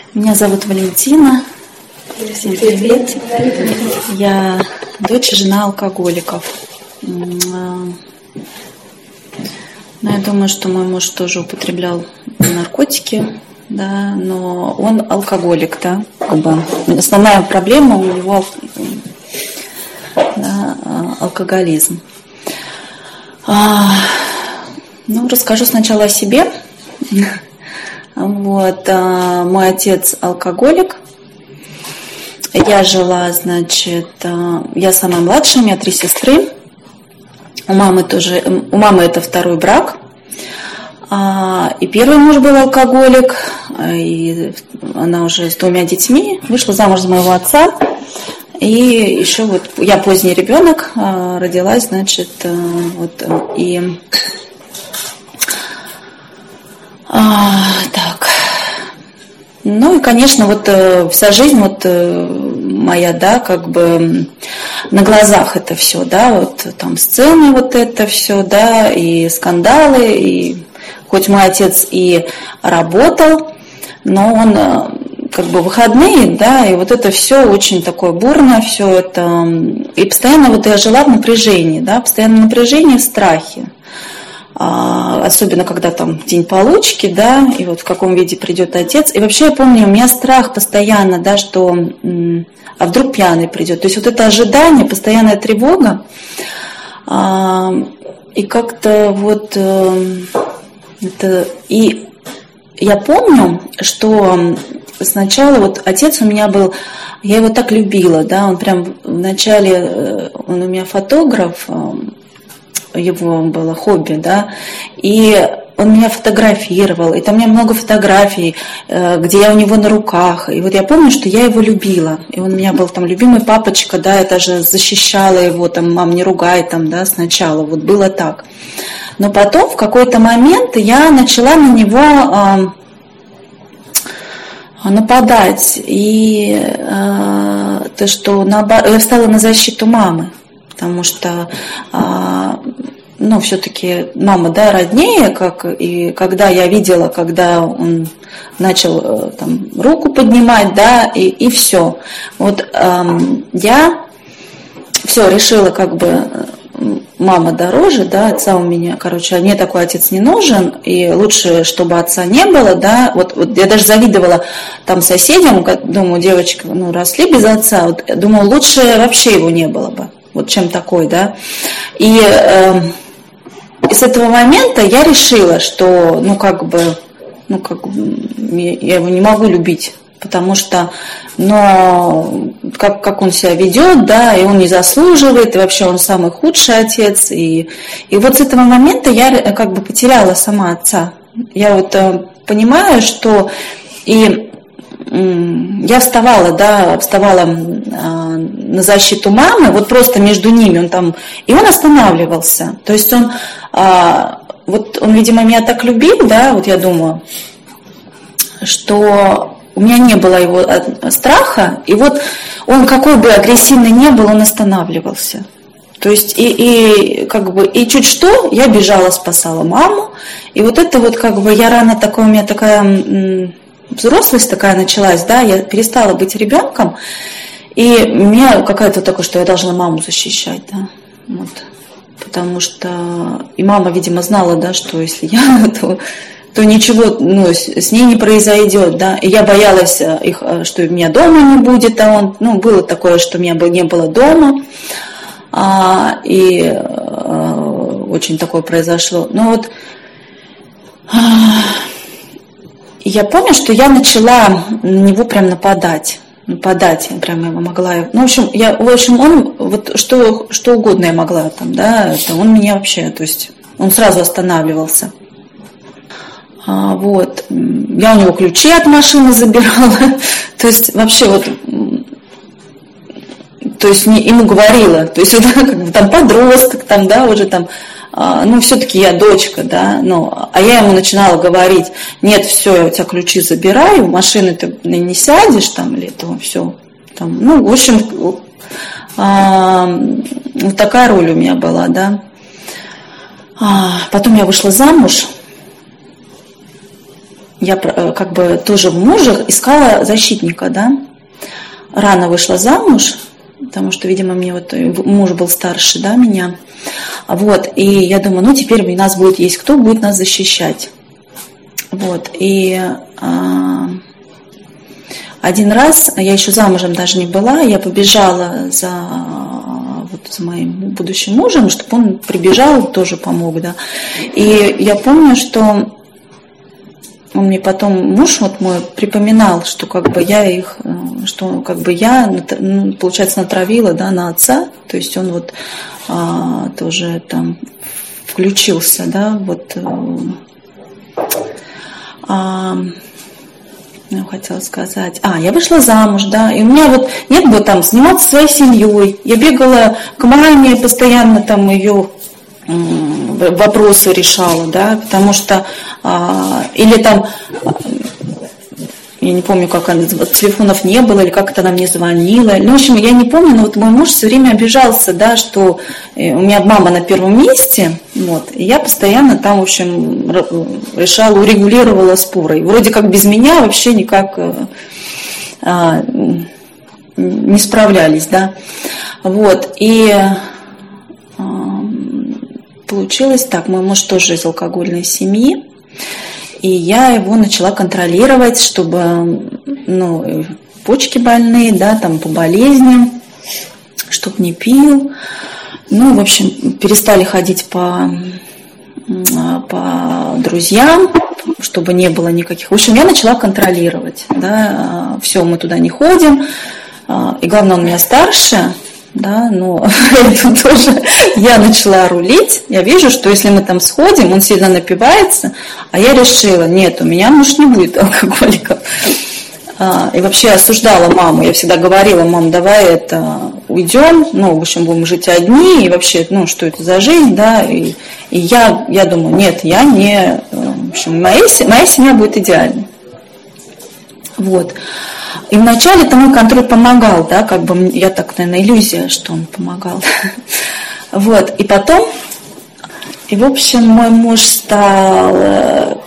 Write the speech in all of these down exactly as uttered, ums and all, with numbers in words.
Меня зовут Валентина. Всем привет. Я дочь и жена алкоголиков. Но я думаю, что мой муж тоже употреблял наркотики, да, но он алкоголик, да, как бы основная проблема у него, да, алкоголизм. А, ну, расскажу сначала о себе. Вот, а, мой отец алкоголик. Я жила, значит, а, я самая младшая, у меня три сестры. У мамы тоже, у мамы это второй брак. А, и первый муж был алкоголик, и она уже с двумя детьми вышла замуж за моего отца. И еще вот я поздний ребенок, а, родилась, значит, а, вот, и а, так. Ну и, конечно, вот э, вся жизнь вот э, моя, да, как бы на глазах это все, да, вот там сцены вот это все, да, и скандалы, и хоть мой отец и работал, но он э, как бы выходные, да, и вот это все очень такое бурное, все это, и постоянно вот я жила в напряжении, да, постоянно напряжение, в страхе. Особенно когда там день получки, да, и вот в каком виде придет отец. И вообще я помню, у меня страх постоянно, да, что а вдруг пьяный придет. То есть вот это ожидание, постоянная тревога. И как-то вот это... И я помню, что сначала вот отец у меня был, я его так любила, да, он прям вначале, он у меня фотограф, его было хобби, да, и он меня фотографировал, и там у меня много фотографий, где я у него на руках, и вот я помню, что я его любила, и он у меня был там любимый папочка, да, я даже защищала его, там, мам, не ругай, там, да, сначала, вот было так. Но потом в какой-то момент я начала на него э, нападать, и э, то, что на, я встала на защиту мамы. Потому что, ну, все-таки мама, да, роднее, как, и когда я видела, когда он начал там руку поднимать, да, и, и все. Вот эм, я все решила, как бы, мама дороже, да, отца у меня, короче, мне такой отец не нужен, и лучше, чтобы отца не было, да, вот, вот я даже завидовала там соседям, думаю, девочки, ну, росли без отца, вот, думаю, лучше вообще его не было бы. Вот чем такой, да. И, э, и с этого момента я решила, что, ну, как бы, ну, как бы, я его не могу любить, потому что, но как, как он себя ведет, да, и он не заслуживает, и вообще он самый худший отец. И, и вот с этого момента я как бы потеряла сама отца. Я вот э, понимаю, что и я вставала, да, вставала а, на защиту мамы, вот просто между ними он там, и он останавливался. То есть он, а, вот он, видимо, меня так любил, да, вот я думаю, что у меня не было его страха, и вот он какой бы агрессивный ни был, он останавливался. То есть и, и как бы и чуть что я бежала, спасала маму, и вот это вот как бы я рано такой, у меня такая взрослость такая началась, да, я перестала быть ребенком, и у меня какая-то такое, что я должна маму защищать, да, вот, потому что и мама, видимо, знала, да, что если я, то, то ничего, ну, с, с ней не произойдет, да, и я боялась их, что меня дома не будет, а он, ну, было такое, что меня не было дома, а, и а, очень такое произошло, но вот а, я помню, что я начала на него прям нападать, нападать, я прям я могла, ну, в общем, я, в общем, он, вот, что, что угодно я могла там, да, это он меня вообще, то есть, он сразу останавливался, а, вот, я у него ключи от машины забирала, то есть, вообще, вот, то есть, не, ему говорила, то есть, это как бы там подросток, там, да, уже там, ну, все-таки я дочка, да, ну, а я ему начинала говорить, нет, все, я у тебя ключи забираю, в машину ты не сядешь, там, или то, все, там, ну, в общем, а, вот такая роль у меня была, да. А, потом я вышла замуж, я как бы тоже в муже искала защитника, да. Рано вышла замуж, потому что, видимо, мне вот муж был старше, да, меня. Вот, и я думаю, ну, теперь у нас будет есть кто будет нас защищать. Вот, и а, один раз, я еще замужем даже не была, я побежала за, вот, за моим будущим мужем, чтобы он прибежал, тоже помог, да. И я помню, что он мне потом, муж вот мой, припоминал, что как бы я их, что как бы я, ну, получается, натравила, да, на отца, то есть он вот а, тоже там включился, да, вот, а, я хотела сказать, а, я вышла замуж, да, и у меня вот нет бы там заниматься своей семьей, я бегала к маме, постоянно там ее вопросы решала, да, потому что а, или там, я не помню, как она, телефонов не было, или как это она мне звонила, ну, в общем, я не помню, но вот мой муж все время обижался, да, что у меня мама на первом месте, вот, и я постоянно там, в общем, решала, урегулировала споры, и вроде как без меня вообще никак а, не справлялись, да, вот, и получилось так, мой муж тоже из алкогольной семьи, и я его начала контролировать, чтобы, ну, почки больные, да, там по болезни, чтобы не пил. Ну, в общем, перестали ходить по, по друзьям, чтобы не было никаких. В общем, я начала контролировать, да, все, мы туда не ходим, и главное, он меня старше. Да, но это тоже я начала рулить. Я вижу, что если мы там сходим, он сильно напивается, а я решила, нет, у меня муж не будет алкоголиком. И вообще осуждала маму. Я всегда говорила, мам, давай это уйдем, ну, в общем, будем жить одни, и вообще, ну, что это за жизнь, да, и, и я, я думаю, нет, я не, в общем, моя, моя семья будет идеальной. Вот. И вначале там мой контроль помогал, да, как бы я так, наверное, иллюзия, что он помогал. Вот, и потом, и в общем, мой муж стал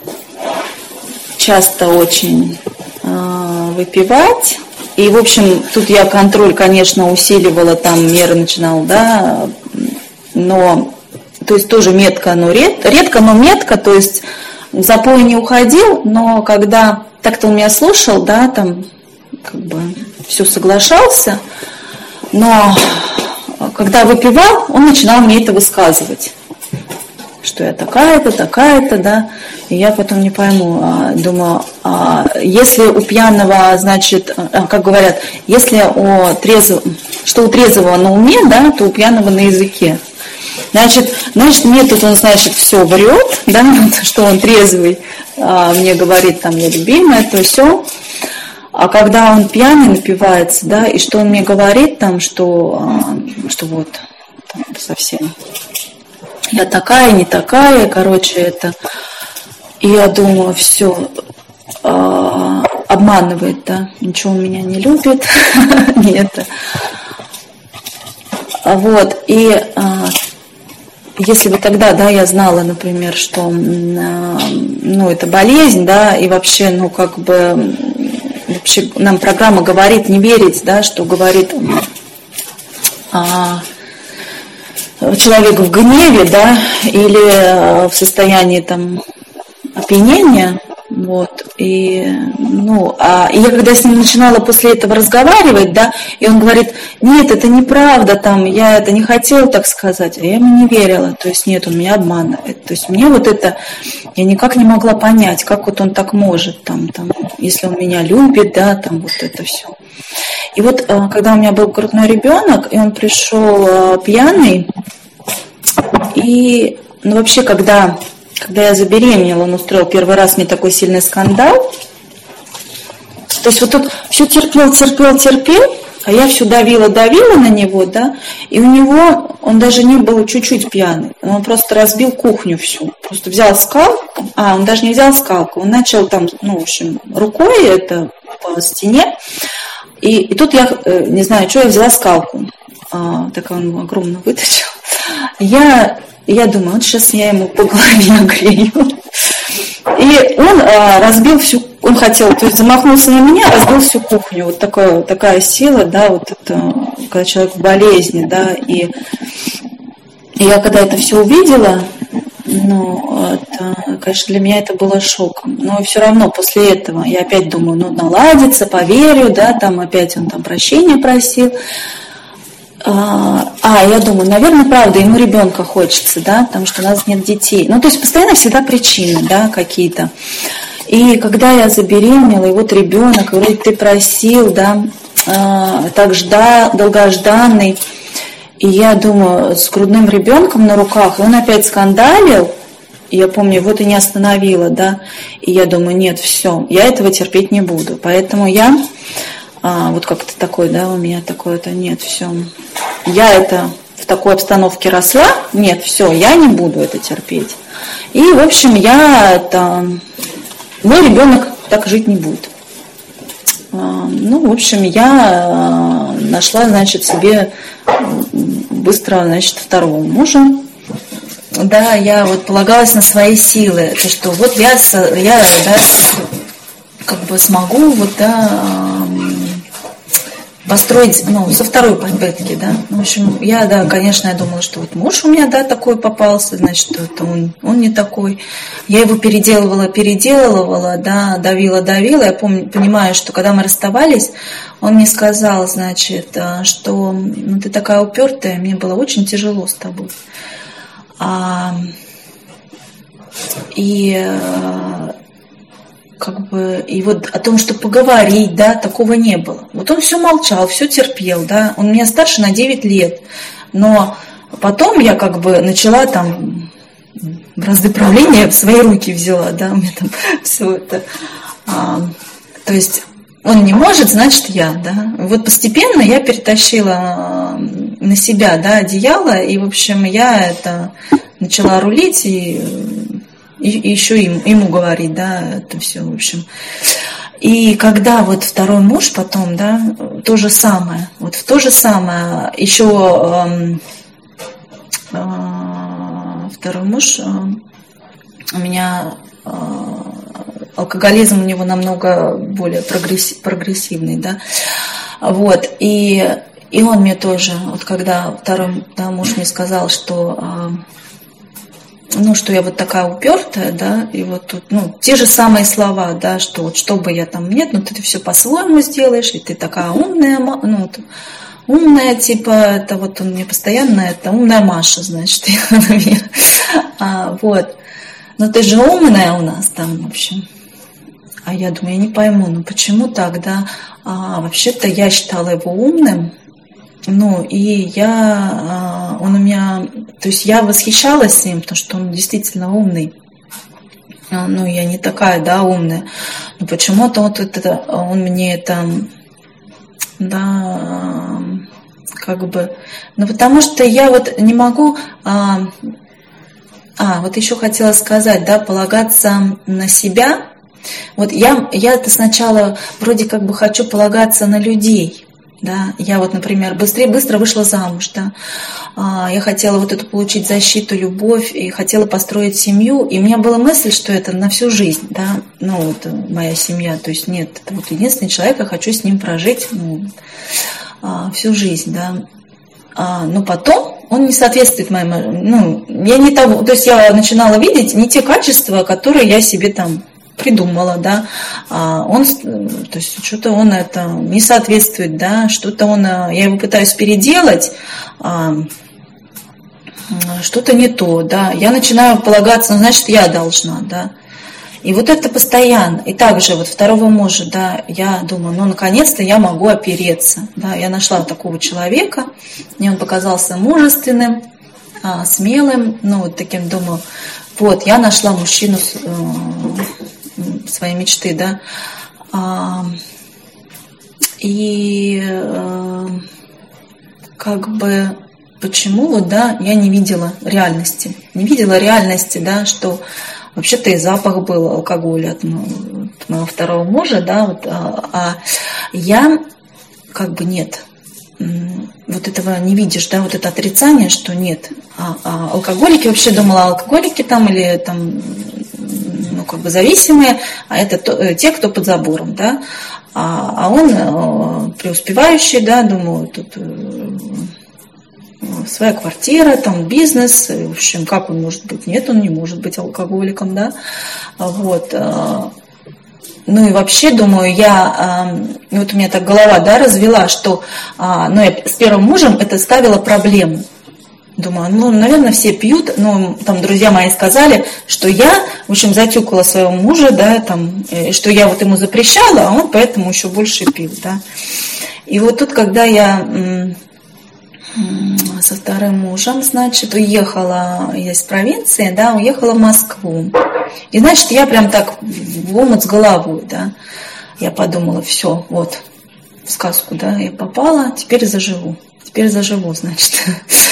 часто очень э, выпивать. И, в общем, тут я контроль, конечно, усиливала, там меры начинал, да, но, то есть тоже метко, но ред, редко, но метко, то есть в запой не уходил, но когда так-то он меня слушал, да, там, как бы, все соглашался, но когда выпивал, он начинал мне это высказывать, что я такая-то, такая-то, да, и я потом не пойму, думаю, если у пьяного, значит, как говорят, если у трезвого, что у трезвого на уме, да, то у пьяного на языке. Значит, значит, мне тут он, значит, все врет, да, что он трезвый, а, мне говорит, там, я любимая, то все. А когда он пьяный напивается, да, и что он мне говорит, там, что, а, что вот, там, совсем, я такая, не такая, короче, это. И я думаю, все, а, обманывает, да, ничего он меня не любит, нет. Вот, и если бы тогда, да, я знала, например, что, ну, это болезнь, да, и вообще, ну, как бы, вообще нам программа говорит не верить, да, что говорит а, человек в гневе, да, или в состоянии, там, опьянения, вот, и, ну, а, и я когда с ним начинала после этого разговаривать, да, и он говорит, нет, это неправда, там, я это не хотела так сказать, а я ему не верила, то есть нет, он меня обманывает, то есть мне вот это, я никак не могла понять, как вот он так может, там, там, если он меня любит, да, там, вот это все. И вот, когда у меня был грудной ребенок, и он пришел пьяный, и, ну, вообще, когда... Когда я забеременела, он устроил первый раз мне такой сильный скандал. То есть вот тут все терпел, терпел, терпел, а я все давила, давила на него, да, и у него, он даже не был чуть-чуть пьяный, он просто разбил кухню всю, просто взял скалку, а, он даже не взял скалку, он начал там, ну, в общем, рукой это по стене, и, и тут я, не знаю, что я взяла скалку, а, так он огромно вытащил, я... Я думаю, вот сейчас я ему по голове огрею. И он а, разбил всю, он хотел, то есть замахнулся на меня, разбил всю кухню. Вот такая, такая сила, да, вот это, когда человек в болезни, да, и, и я когда это все увидела, ну, это, конечно, для меня это было шоком. Но все равно после этого я опять думаю, ну, наладится, поверю, да, там опять он там прощения просил. А, а, я думаю, наверное, правда, ему ребенка хочется, да, потому что у нас нет детей. Ну, то есть постоянно всегда причины, да, какие-то. И когда я забеременела, и вот ребенок, вроде ты просил, да, а, так ждал, долгожданный. И я думаю, с грудным ребенком на руках, и он опять скандалил, и я помню, вот и не остановила, да, и я думаю, нет, все, я этого терпеть не буду, поэтому я, а, вот как-то такой, да, у меня такое-то, нет, все, я это в такой обстановке росла, нет, все, я не буду это терпеть. И, в общем, я, это, мой ребенок так жить не будет. Ну, в общем, я нашла, значит, себе быстро, значит, второго мужа. Да, я вот полагалась на свои силы, то, что вот я, я да, как бы смогу вот, да, построить, ну, со второй попытки, да. В общем, я, да, конечно, я думала, что вот муж у меня, да, такой попался, значит, это он, он не такой. Я его переделывала, переделывала, да, давила, давила. Я помню, понимаю, что когда мы расставались, он мне сказал, значит, что ну, ты такая упертая, мне было очень тяжело с тобой. А, и как бы, и вот о том, что поговорить, да, такого не было. Вот он все молчал, все терпел, да, он меня старше на девять лет, но потом я как бы начала там бразды правления в свои руки взяла, да, у меня там все это, а, то есть он не может, значит я, да, вот постепенно я перетащила на себя, да, одеяло, и, в общем, я это начала рулить и И еще им, ему говорить, да, это все, в общем. И когда вот второй муж потом, да, то же самое, вот в то же самое, еще э, э, второй муж, э, у меня э, алкоголизм у него намного более прогрессивный, да, вот, и, и он мне тоже, вот когда второй, да, муж мне сказал, что... Э, ну, что я вот такая упертая, да, и вот тут, ну, те же самые слова, да, что вот что бы я там, нет, ну, ты все по-своему сделаешь, и ты такая умная, ну, умная, типа, это вот он мне постоянно, это умная Маша, значит, а, вот, но ты же умная у нас там, в общем, а я думаю, я не пойму, ну, почему так, да, а, вообще-то я считала его умным. Ну, и я, он у меня, то есть я восхищалась им, потому что он действительно умный. Ну, я не такая, да, умная. Но почему-то вот это, он мне это, да, как бы, ну, потому что я вот не могу, а, а вот еще хотела сказать, да, полагаться на себя. Вот я, я это сначала вроде как бы хочу полагаться на людей. Да, я вот, например, быстрее быстро вышла замуж, да, я хотела вот эту получить защиту, любовь, и хотела построить семью, и у меня была мысль, что это на всю жизнь, да, ну, вот моя семья, то есть нет, это вот единственный человек, я хочу с ним прожить, ну, всю жизнь, да, но потом он не соответствует моим, ну, я не того, то есть я начинала видеть не те качества, которые я себе там придумала, да, а он, то есть что-то он это не соответствует, да, что-то он, я его пытаюсь переделать, а, что-то не то, да, я начинаю полагаться, ну, значит, я должна, да, и вот это постоянно, и также вот второго мужа, да, я думаю, ну, наконец-то я могу опереться, да, я нашла такого человека, мне он показался мужественным, а, смелым, ну, вот таким, думаю, вот, я нашла мужчину, своей мечты, да, а, и а, как бы почему вот, да, я не видела реальности, не видела реальности, да, что вообще-то и запах был алкоголя от моего, от моего второго мужа, да, вот, а, а я как бы нет, вот этого не видишь, да, вот это отрицание, что нет, а, а алкоголики, вообще думала, алкоголики там или там как бы зависимые, а это те, кто под забором, да. А, а он преуспевающий, да, думаю, тут своя квартира, там бизнес, в общем, как он может быть? Нет, он не может быть алкоголиком, да, вот. Ну и вообще, думаю, я, вот у меня так голова, да, развела, что, ну, я с первым мужем это ставила проблему. Думаю, ну, наверное, все пьют, но там друзья мои сказали, что я, в общем, затюкала своего мужа, да, там, что я вот ему запрещала, а он поэтому еще больше пил, да. И вот тут, когда я со вторым мужем, значит, уехала, я из провинции, да, уехала в Москву. И, значит, я прям так в омут с головой, да, я подумала, все, вот, в сказку, да, я попала, теперь заживу, теперь заживу, значит.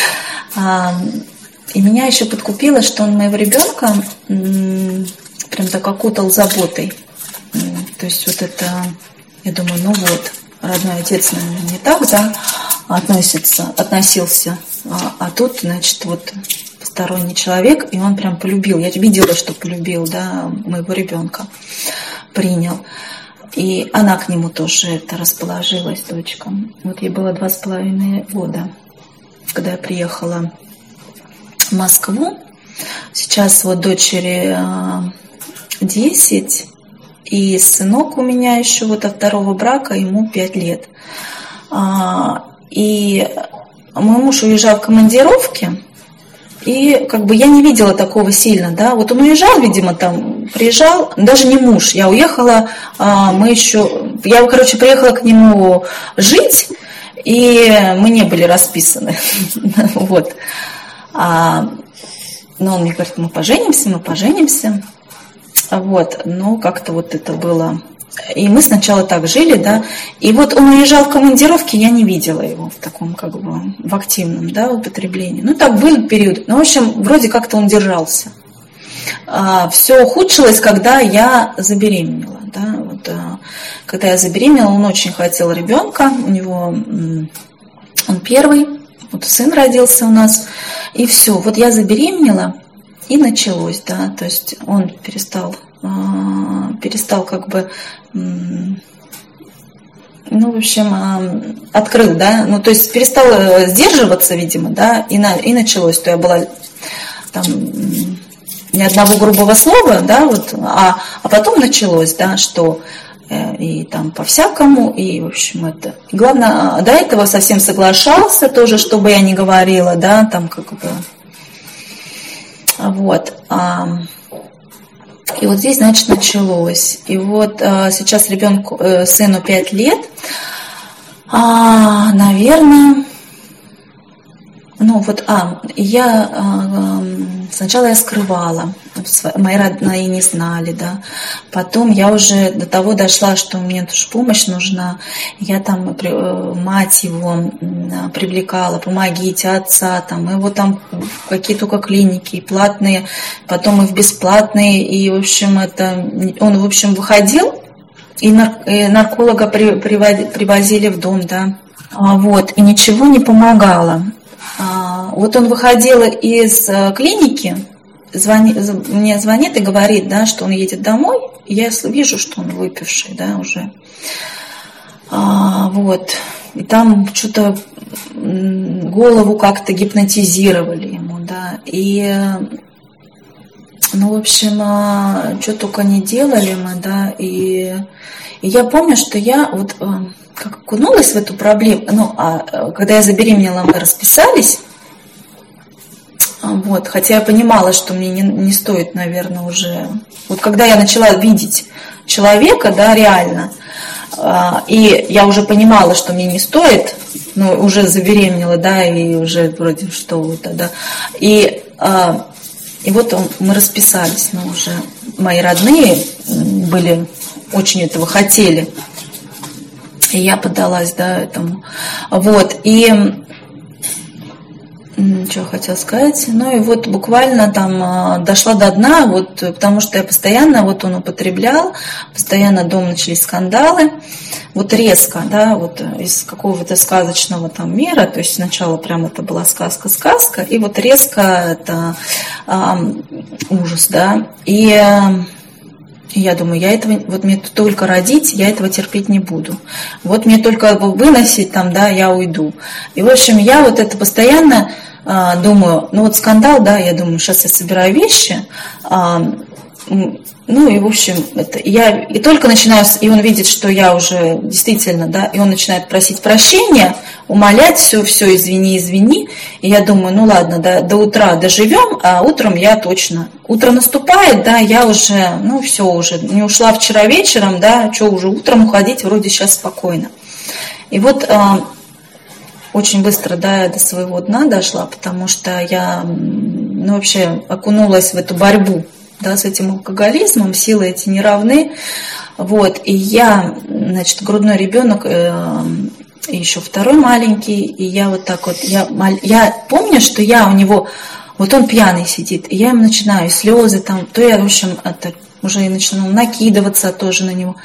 И меня еще подкупило, что он моего ребенка прям так окутал заботой. То есть вот это, я думаю, ну вот, родной отец, наверное, не так, да, относится, относился, а, а тут, значит, вот посторонний человек, и он прям полюбил. Я видела, что полюбил, да, моего ребенка, принял. И она к нему тоже это расположилась, дочка. Вот ей было два с половиной года, когда я приехала в Москву. Сейчас вот дочери десять, и сынок у меня еще вот от второго брака, ему пять лет. И мой муж уезжал в командировки, и как бы я не видела такого сильно, да, вот он уезжал, видимо, там, приезжал, даже не муж, я уехала, мы еще, я, короче, приехала к нему жить, и мы не были расписаны, вот, но он мне говорит, мы поженимся, мы поженимся, вот, ну, как-то вот это было. И мы сначала так жили, да, и вот он уезжал в командировки, я не видела его в таком, как бы, в активном, да, употреблении. Ну, так был период, ну, в общем, вроде как-то он держался. А, все ухудшилось, когда я забеременела, да, вот, а, когда я забеременела, он очень хотел ребенка, у него, он первый, вот сын родился у нас, и все, вот я забеременела, и началось, да, то есть он перестал, перестал как бы, ну, в общем, открыл, да, ну, то есть перестал сдерживаться, видимо, да, и, на, и началось, то я была там ни одного грубого слова, да, вот, а, а потом началось, да, что и там по-всякому, и, в общем, это... И главное, до этого совсем соглашался тоже, чтобы я не говорила, да, там как бы... Вот. И вот здесь, значит, началось. И вот сейчас ребенку, сыну пять лет, наверное, ну вот, а, я сначала я скрывала, мои родные не знали, да, потом я уже до того дошла, что мне тоже помощь нужна, я там мать его привлекала, помогите, отца, там, мы его там в какие только клиники, платные, потом и в бесплатные, и, в общем, это, он, в общем, выходил, и нарколога привозили в дом, да, вот, и ничего не помогало. Вот он выходил из клиники, звони, мне звонит и говорит, да, что он едет домой, и я вижу, что он выпивший, да, уже. А, вот. И там что-то голову как-то гипнотизировали ему, да, и, ну, в общем, что только не делали мы, да, и, и я помню, что я вот как окунулась в эту проблему, ну, а когда я забеременела, мы расписались, вот, хотя я понимала, что мне не, не стоит, наверное, уже, вот когда я начала видеть человека, да, реально, и я уже понимала, что мне не стоит, ну, уже забеременела, да, и уже вроде что-то, да, и, и вот он, мы расписались, но уже мои родные были, очень этого хотели, и я поддалась, да, этому, вот, и что я хотела сказать, ну и вот буквально там дошла до дна, вот, потому что я постоянно, вот он употреблял, постоянно дома начались скандалы, вот резко, да, вот из какого-то сказочного там мира, то есть сначала прям это была сказка-сказка, и вот резко это э, ужас, да, и И я думаю, я этого, вот мне только родить, я этого терпеть не буду. Вот мне только выносить там, да, я уйду. И, в общем, я вот это постоянно а, думаю, ну вот скандал, да, я думаю, сейчас я собираю вещи, а, ну и, в общем, это я и только начинаю, и он видит, что я уже действительно, да, и он начинает просить прощения, умолять, все, все, извини, извини. И я думаю, ну ладно, да, до утра доживем, а утром я точно. Утро наступает, да, я уже, ну все, уже не ушла вчера вечером, да, что уже утром уходить, вроде сейчас спокойно. И вот а, очень быстро, да, я до своего дна дошла, потому что я, ну вообще окунулась в эту борьбу, да, с этим алкоголизмом, силы эти не равны, вот, и я, значит, грудной ребенок, э, и еще второй маленький, и я вот так вот, я, я помню, что я у него, вот он пьяный сидит, и я ему начинаю, слезы там, то я, в общем, это, уже и начинаю накидываться тоже на него.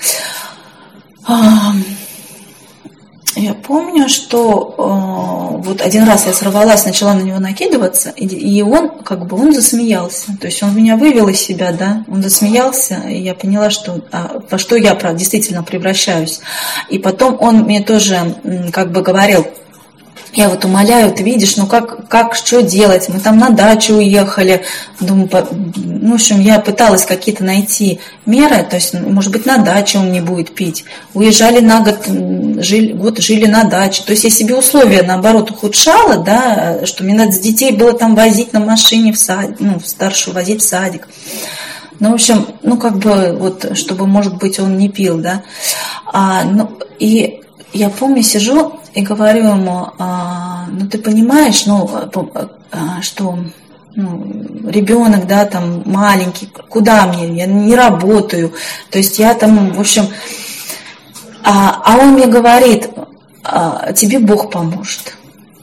Я помню, что э, вот один раз я сорвалась, начала на него накидываться, и, и он как бы он засмеялся. То есть он меня вывел из себя, да, он засмеялся, и я поняла, что а, во что я действительно превращаюсь. И потом он мне тоже как бы говорил, я вот умоляю, ты видишь, ну как, как, что делать? Мы там на дачу уехали. Думаю, по, ну, в общем, я пыталась какие-то найти меры, то есть, может быть, на даче он не будет пить. Уезжали на год, жили, год жили на даче. То есть я себе условия, наоборот, ухудшала, да, что мне надо с детей было там возить на машине в садик, ну, старшую возить в садик. Ну, в общем, ну, как бы, вот, чтобы, может быть, он не пил, да. А, ну, и я помню, сижу и говорю ему, а, ну ты понимаешь, ну, а, что ну, ребенок, да, там маленький, куда мне, я не работаю, то есть я там, в общем, а, а он мне говорит, а, тебе Бог поможет.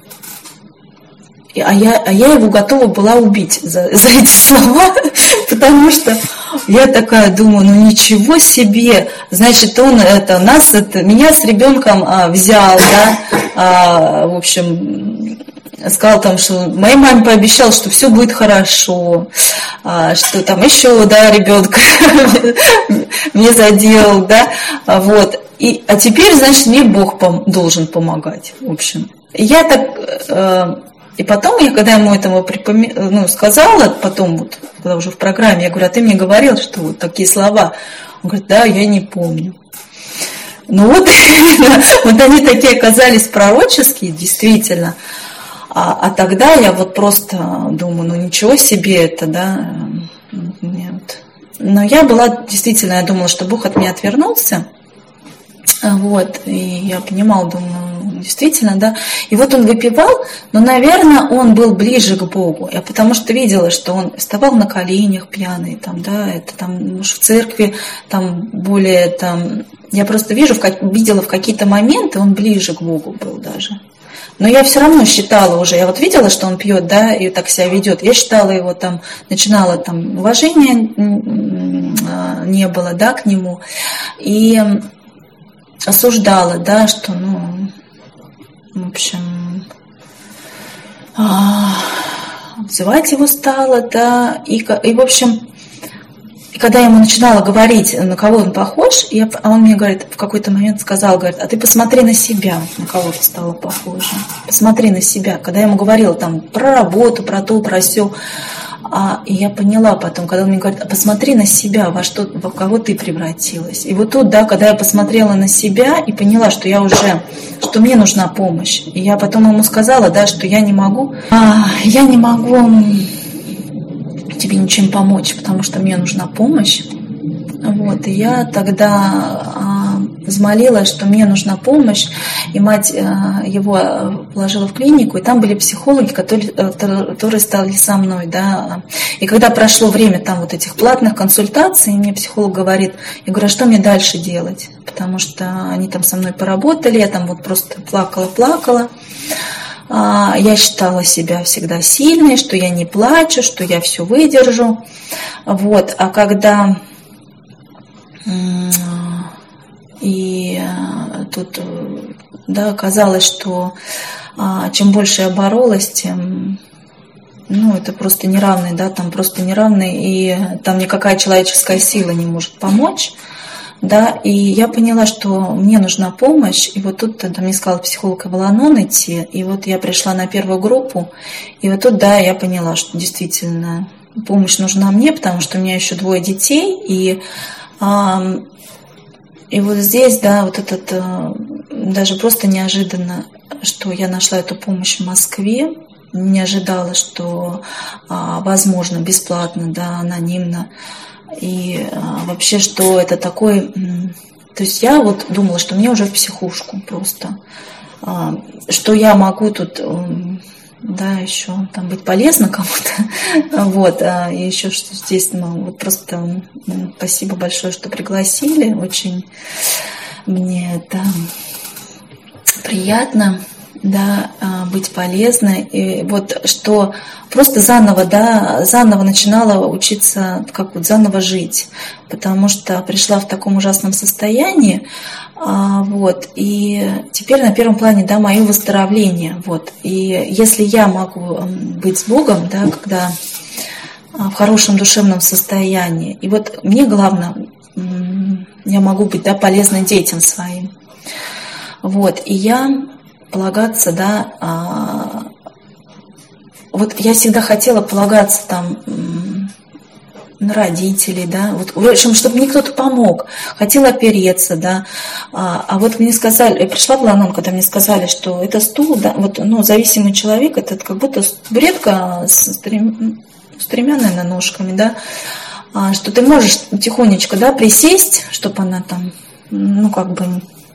А я, а я его готова была убить за, за эти слова, потому что я такая думаю, ну ничего себе, значит, он это, нас, это, меня с ребенком а, взял, да, а, в общем, сказал там, что моей маме пообещал, что все будет хорошо, а, что там еще, да, ребенка мне заделал, да, вот, и, а теперь, значит, мне Бог пом- должен помогать, в общем. И я так... И потом, я когда ему этого припоми... ну, сказала, потом, вот, когда уже в программе, я говорю, а ты мне говорил, что вот такие слова? Он говорит, да, я не помню. Ну вот, вот они такие оказались пророческие, действительно. А, а тогда я вот просто думаю, ну ничего себе это, да. Нет. Но я была, действительно, я думала, что Бог от меня отвернулся. Вот, и я понимала, думаю, действительно, да. И вот он выпивал, но, наверное, он был ближе к Богу. Я потому что видела, что он вставал на коленях пьяный, там, да, это там, может, в церкви, там, более, там, я просто вижу, в как, видела в какие-то моменты, он ближе к Богу был даже. Но я все равно считала уже, я вот видела, что он пьет, да, и так себя ведет. Я считала его там, начинала там, уважения не было, да, к нему. И осуждала, да, что, ну, в общем, обзывать его стала, да, и, и в общем, и когда я ему начинала говорить, на кого он похож, я, а он мне говорит, в какой-то момент сказал, говорит, а ты посмотри на себя, на кого ты стала похожа, посмотри на себя. Когда я ему говорила там про работу, про то, про сё, а, и я поняла потом, когда он мне говорит, посмотри на себя, во что, во кого ты превратилась. И вот тут, да, когда я посмотрела на себя и поняла, что я уже, что мне нужна помощь. И я потом ему сказала, да, что я не могу, а, я не могу тебе ничем помочь, потому что мне нужна помощь. Вот, и я тогда а, взмолилась, что мне нужна помощь, и мать а, его положила в клинику, и там были психологи, которые, которые стали со мной, да, и когда прошло время там вот этих платных консультаций, мне психолог говорит, я говорю, а что мне дальше делать, потому что они там со мной поработали, я там вот просто плакала-плакала, а, я считала себя всегда сильной, что я не плачу, что я все выдержу, вот, а когда... И тут, да, оказалось, что чем больше я боролась, тем ну, это просто неравный, да, там просто неравный, и там никакая человеческая сила не может помочь, да, и я поняла, что мне нужна помощь, и вот тут тогда мне сказал психолог Аваланон идти, и вот я пришла на первую группу, и вот тут, да, я поняла, что действительно помощь нужна мне, потому что у меня еще двое детей, и, а, и вот здесь, да, вот этот, а, даже просто неожиданно, что я нашла эту помощь в Москве, не ожидала, что а, возможно бесплатно, да, анонимно, и а, вообще, что это такой, то есть я вот думала, что мне уже в психушку просто, а, что я могу тут, да, еще там быть полезна кому-то, вот, а, и еще что здесь, ну, вот просто спасибо большое, что пригласили, очень мне это приятно, да, быть полезной, и вот что просто заново, да, заново начинала учиться, как вот заново жить, потому что пришла в таком ужасном состоянии, вот, и теперь на первом плане, да, мое выздоровление, вот, и если я могу быть с Богом, да, когда в хорошем душевном состоянии, и вот мне главное, я могу быть, да, полезной детям своим, вот, и я полагаться, да, а, вот я всегда хотела полагаться там на родителей, да, вот, в общем, чтобы мне кто-то помог, хотела опереться, да, а, а вот мне сказали, я пришла в Ланон, когда мне сказали, что это стул, да, вот, ну, зависимый человек, это как будто табуретка с, трем, с тремя, наверное, ножками, да, а, что ты можешь тихонечко, да, присесть, чтобы она там, ну, как бы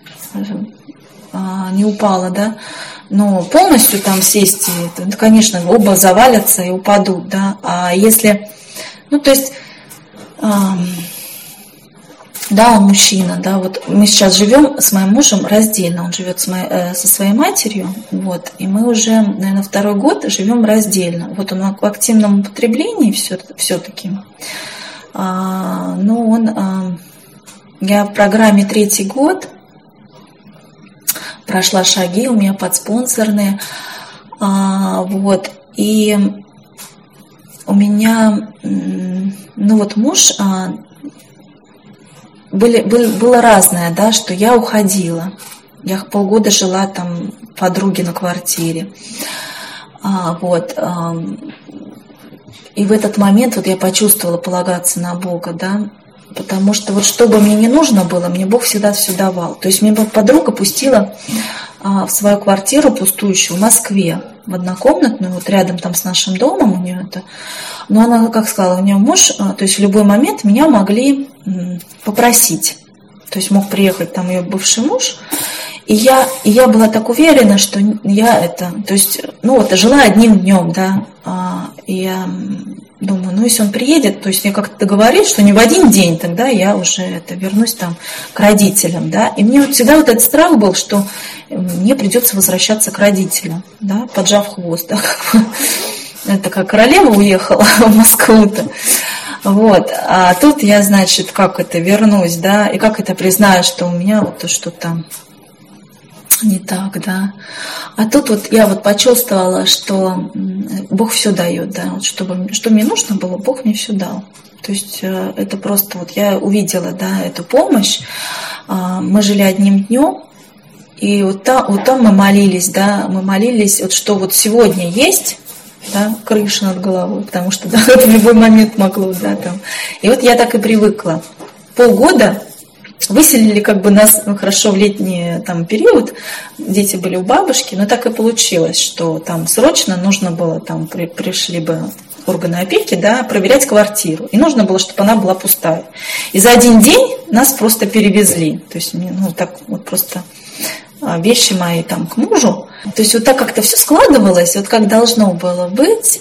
не упала, да, но полностью там сесть, это, конечно, оба завалятся и упадут, да, а если, ну, то есть, эм, да, он мужчина, да, вот мы сейчас живем с моим мужем раздельно, он живет с моей, э, со своей матерью, вот, и мы уже, наверное, второй год живем раздельно, вот он в активном употреблении все, все-таки, а, но он, а, я в программе третий год, прошла шаги, у меня подспонсорные, а, вот, и у меня, ну вот муж, а, были, были, было разное, да, что я уходила, я полгода жила там подруги на квартире, а, вот, а, и в этот момент вот я почувствовала полагаться на Бога, да, потому что вот что бы мне не нужно было, мне Бог всегда все давал. То есть меня подруга пустила а, в свою квартиру пустующую в Москве, в однокомнатную, вот рядом там с нашим домом у нее это. Но она, как сказала, у нее муж, а, то есть в любой момент меня могли м, попросить. То есть мог приехать там ее бывший муж. И я, и я была так уверена, что я это, то есть, ну вот, жила одним днем, да, а, и я думаю, ну если он приедет, то есть я как-то договорюсь, что не в один день, тогда я уже это вернусь там к родителям, да, и мне вот всегда вот этот страх был, что мне придется возвращаться к родителям, да, поджав хвост, да, как бы, это как королева уехала в Москву-то, вот, а тут я, значит, как это вернусь, да, и как это признаю, что у меня вот что-то не так, да. А тут вот я вот почувствовала, что Бог все дает, да, вот чтобы, что мне нужно было, Бог мне все дал. То есть это просто вот я увидела, да, эту помощь. Мы жили одним днем, и вот там, вот там мы молились, да, мы молились, вот что вот сегодня есть, да, крыша над головой, потому что да, в любой момент могло, да, там. И вот я так и привыкла. Полгода выселили как бы нас, ну, хорошо, в летний там период, дети были у бабушки, но так и получилось, что там срочно нужно было, там при, пришли бы органы опеки, да, проверять квартиру, и нужно было, чтобы она была пустая. И за один день нас просто перевезли, то есть, ну, так вот просто вещи мои там к мужу, то есть вот так как-то все складывалось, вот как должно было быть.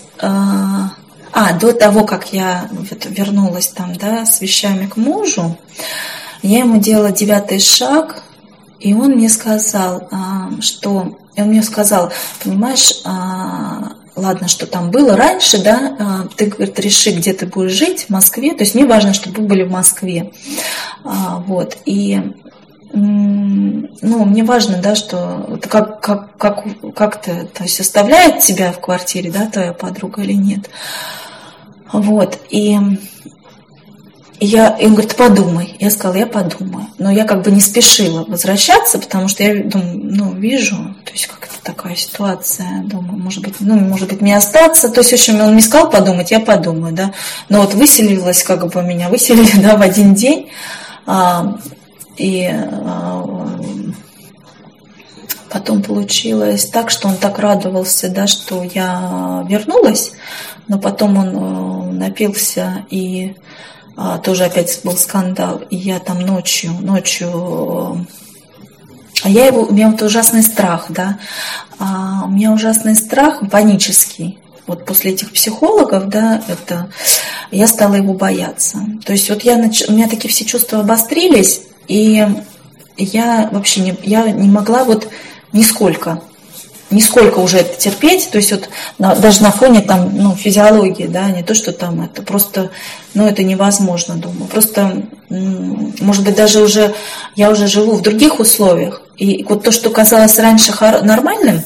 А, до того, как я вот вернулась там, да, с вещами к мужу, я ему делала девятый шаг, и он мне сказал, что... И он мне сказал, понимаешь, ладно, что там было раньше, да, ты, говорит, реши, где ты будешь жить, в Москве. То есть мне важно, чтобы вы были в Москве. Вот. И ну, мне важно, да, что это как, как, как, как-то, то есть оставляет тебя в квартире, да, твоя подруга или нет. Вот, и я, и он говорит, подумай. Я сказала, я подумаю. Но я как бы не спешила возвращаться, потому что я думаю, ну, вижу, то есть как-то такая ситуация, думаю, может быть, ну, может быть, мне остаться. То есть, в общем, он не сказал подумать, я подумаю, да. Но вот выселилась, как бы меня выселили, да, в один день. А, и а, потом получилось так, что он так радовался, да, что я вернулась, но потом он напился и а, тоже опять был скандал, и я там ночью, ночью, а я его, у меня вот ужасный страх, да, а, у меня ужасный страх, панический. Вот после этих психологов, да, это я стала его бояться. То есть вот я нач... у меня такие все чувства обострились, и я вообще не, я не могла вот нисколько, нисколько уже это терпеть. То есть вот на, даже на фоне там, ну, физиологии, да, не то, что там это просто, ну, это невозможно, думаю. Просто, может быть, даже уже я уже живу в других условиях, и вот то, что казалось раньше нормальным,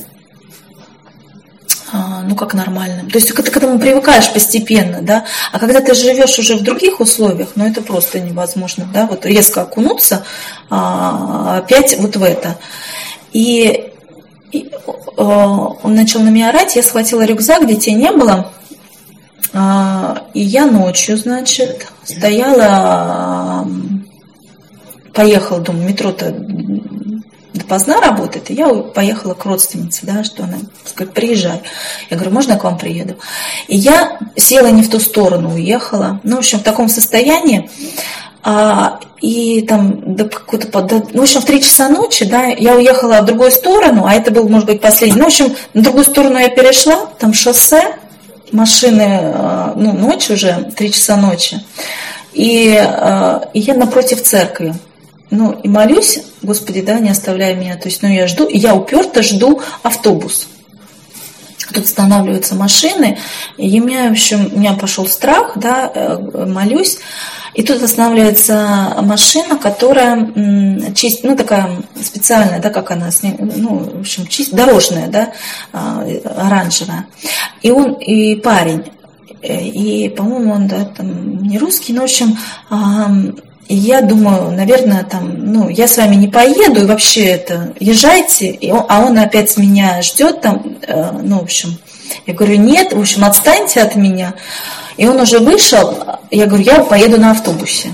ну, как нормальным. То есть ты к этому привыкаешь постепенно, да, а когда ты живешь уже в других условиях, ну, это просто невозможно, да, вот резко окунуться а, опять вот в это. И, и а, он начал на меня орать, я схватила рюкзак, детей не было, а, и я ночью, значит, стояла, поехала, думаю, метро-то допоздна работает, и я поехала к родственнице, да, что она сказать, приезжай. Я говорю, можно я к вам приеду? И я села не в ту сторону, уехала. Ну, в общем, в таком состоянии. А, и там, до какой-то, до, ну, в общем, в три часа ночи, да, я уехала в другую сторону, а это был, может быть, последний. Ну, в общем, на другую сторону я перешла, там шоссе, машины, ну, ночь уже, три часа ночи. И, и я напротив церкви. Ну, и молюсь, Господи, да, не оставляй меня. То есть, ну, я жду, и я уперто жду автобус. Тут останавливаются машины, и у меня, в общем, у меня пошел страх, да, молюсь, и тут останавливается машина, которая чист, ну, такая специальная, да, как она, ну, в общем, чист, дорожная, да, оранжевая. И он, и парень, и, по-моему, он, да, там, не русский, но, в общем, и я думаю, наверное, там, ну, я с вами не поеду, и вообще это, езжайте, и он, а он опять меня ждет там, э, ну, в общем, я говорю, нет, в общем, отстаньте от меня. И он уже вышел, я говорю, я поеду на автобусе.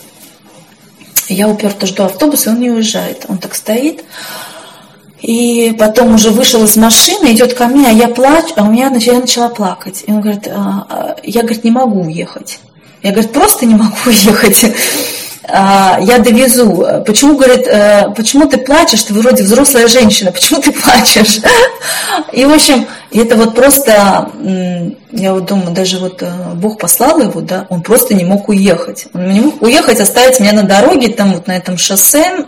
Я уперто жду автобуса, и он не уезжает. Он так стоит, и потом уже вышел из машины, идет ко мне, а я плачу, а у меня я начала плакать. И он говорит, я, говорит, не могу уехать. Я, говорит, просто не могу уехать. Я довезу. Почему, говорит, почему ты плачешь? Ты вроде взрослая женщина. Почему ты плачешь? И, в общем, это вот просто, я вот думаю, даже вот Бог послал его, да, он просто не мог уехать. Он не мог уехать, оставить меня на дороге, там вот на этом шоссе,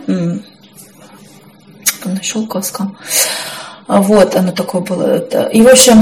на Щелковском. Вот, оно такое было. И, в общем,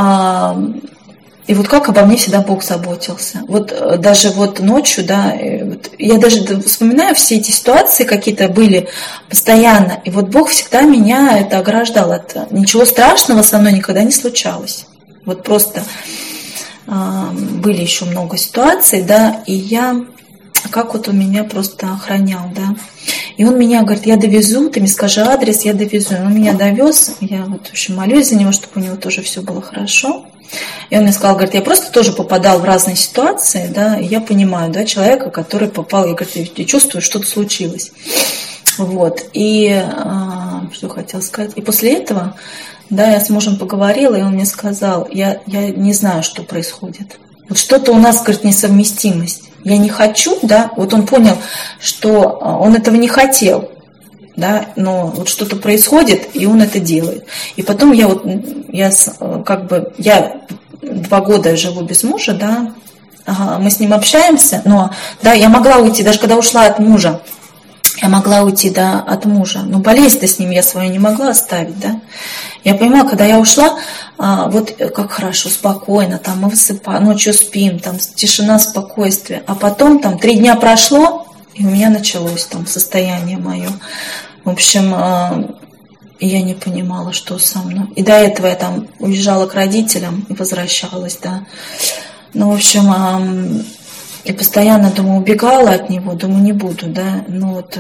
и вот как обо мне всегда Бог заботился. Вот даже вот ночью, да, вот я даже вспоминаю все эти ситуации, какие-то были постоянно. И вот Бог всегда меня это ограждал. От ничего страшного со мной никогда не случалось. Вот просто э, были еще много ситуаций, да, и я, как вот он меня просто охранял, да. И он меня говорит, я довезу, ты мне скажи адрес, я довезу. Он меня довез, я вот, в общем, молюсь за него, чтобы у него тоже все было хорошо. И он мне сказал, говорит, я просто тоже попадал в разные ситуации, да, и я понимаю, да, человека, который попал, я, говорит, я чувствую, что-то случилось. Вот, и а, что хотел сказать, и после этого, да, я с мужем поговорила, и он мне сказал, я, я не знаю, что происходит. Вот что-то у нас, говорит, несовместимость. Я не хочу, да, вот он понял, что он этого не хотел, да, но вот что-то происходит, и он это делает. И потом я вот, я как бы, я два года живу без мужа, да, ага, мы с ним общаемся, но, да, я могла уйти, даже когда ушла от мужа, я могла уйти, да, от мужа, но болезнь-то с ним я свою не могла оставить, да. Я понимала, когда я ушла, а, вот как хорошо, спокойно, там мы высыпаем, ночью спим, там тишина, спокойствие, а потом там три дня прошло, и у меня началось там состояние мое. В общем, я не понимала, что со мной. И до этого я там уезжала к родителям и возвращалась, да. Ну, в общем, и постоянно, думаю, убегала от него, думаю, не буду, да. Ну вот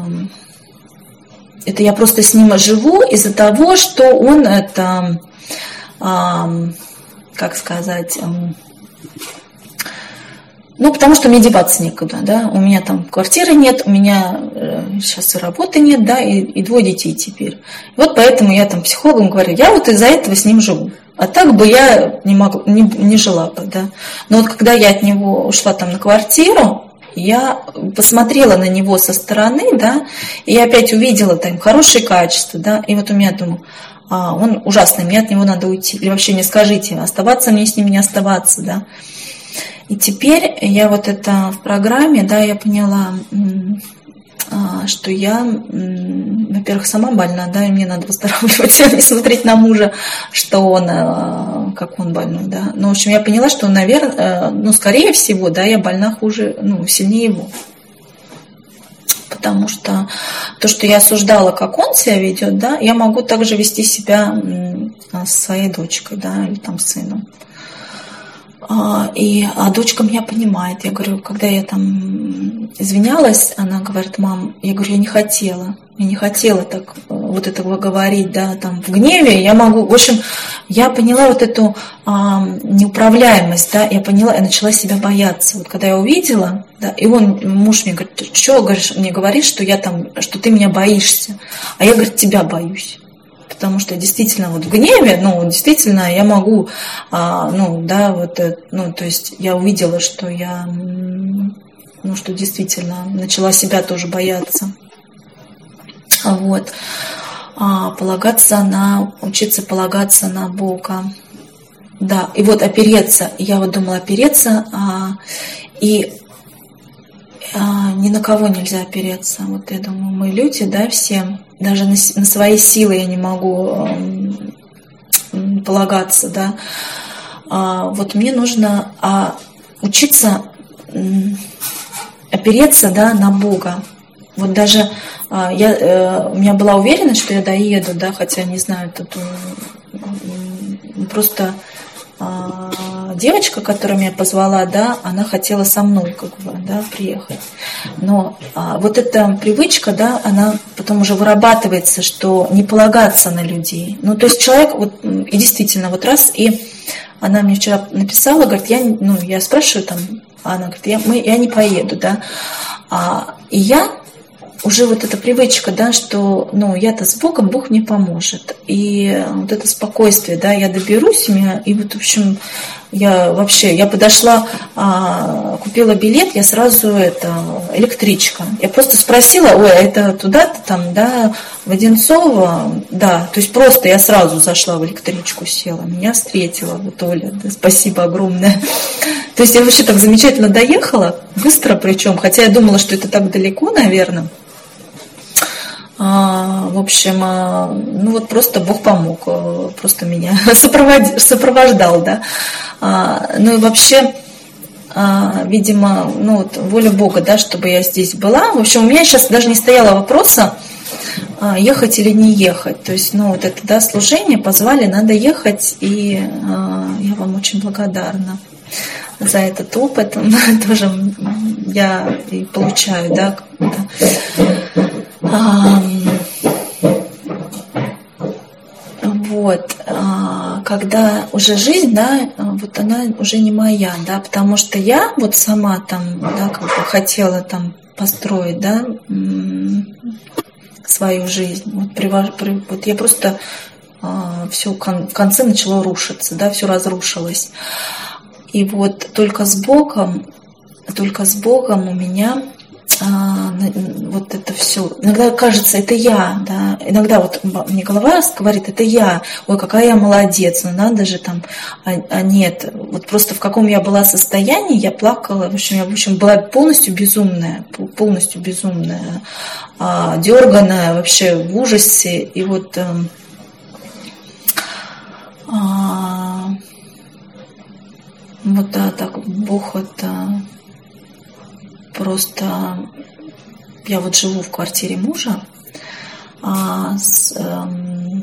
это я просто с ним живу из-за того, что он это, как сказать, ну, потому что мне деваться некуда, да, у меня там квартиры нет, у меня э, сейчас и работы нет, да, и, и двое детей теперь. И вот поэтому я там психологам говорю, я вот из-за этого с ним живу, а так бы я не могла, не, не жила бы, да. Но вот когда я от него ушла там на квартиру, я посмотрела на него со стороны, да, и я опять увидела там хорошие качества, да, и вот у меня, думаю, а, он ужасный, мне от него надо уйти, или вообще не скажите, оставаться мне с ним, не оставаться, да. И теперь я вот это в программе, да, я поняла, что я, во-первых, сама больна, да, и мне надо выздоравливать, а не смотреть на мужа, что он, как он больной, да. Ну, в общем, я поняла, что, наверное, ну, скорее всего, да, я больна хуже, ну, сильнее его. Потому что то, что я осуждала, как он себя ведет, да, я могу также вести себя со своей дочкой, да, или там сыном. И, а дочка меня понимает. Я говорю, когда я там извинялась, она говорит, мам, я говорю, я не хотела. Я не хотела так вот этого говорить, да, там в гневе. Я могу, в общем, я поняла вот эту а, неуправляемость, да, я поняла, я начала себя бояться. Вот когда я увидела, да, и он, муж мне говорит, ты что, говоришь, мне говоришь, что я там, что ты меня боишься. А я, говорит, тебя боюсь. Потому что действительно вот в гневе, ну, действительно я могу, а, ну, да, вот, ну, то есть я увидела, что я, ну, что действительно начала себя тоже бояться. Вот. А, полагаться на, учиться полагаться на Бога. Да, и вот опереться, я вот думала опереться, а, и а, ни на кого нельзя опереться. Вот я думаю, мы люди, да, все. Даже на, на свои силы я не могу э, полагаться, да. А, вот мне нужно а, учиться э, опереться, да, на Бога. Вот даже а, я, э, у меня была уверенность, что я доеду, да, хотя не знаю, тут э, просто э, девочка, которая меня позвала, да, она хотела со мной, как бы, да, приехать. Но а, вот эта привычка, да, она потом уже вырабатывается, что не полагаться на людей. Ну, то есть человек, вот, и действительно, вот раз, и она мне вчера написала, говорит, я, ну, я спрашиваю там, она говорит, я, мы, я не поеду, да, а, и я уже вот эта привычка, да, что, ну, я-то с Богом, Бог мне поможет. И вот это спокойствие, да, я доберусь, меня, и вот, в общем, я вообще, я подошла, а, купила билет, я сразу, это, электричка. Я просто спросила, ой, а это туда-то там, да, в Одинцово, да, то есть просто я сразу зашла в электричку, села, меня встретила вот Оля, да, спасибо огромное. То есть я вообще так замечательно доехала, быстро причем, хотя я думала, что это так далеко, наверное. А, в общем, а, ну вот просто Бог помог, просто меня сопровождал, да. А, ну и вообще, а, видимо, ну вот воля Бога, да, чтобы я здесь была. В общем, у меня сейчас даже не стояло вопроса, а, ехать или не ехать. То есть, ну вот это, да, служение позвали, надо ехать, и а, я вам очень благодарна за этот опыт. Тоже я и получаю, да, А, вот, а, когда уже жизнь, да, вот она уже не моя, да, потому что я вот сама там, да, как бы хотела там построить, да, свою жизнь, вот, при, при, вот я просто а, все в конце начало рушиться, да, все разрушилось, и вот только с Богом, только с Богом у меня А, вот это все. Иногда кажется, это я, да. Иногда вот мне голова говорит, это я. Ой, какая я молодец, ну надо же там. А, а нет, вот просто в каком я была состоянии, я плакала. В общем, я в общем была полностью безумная, полностью безумная, а, дерганая, вообще в ужасе. И вот а, а, вот да, так Бог это. Просто я вот живу в квартире мужа, а, с, эм,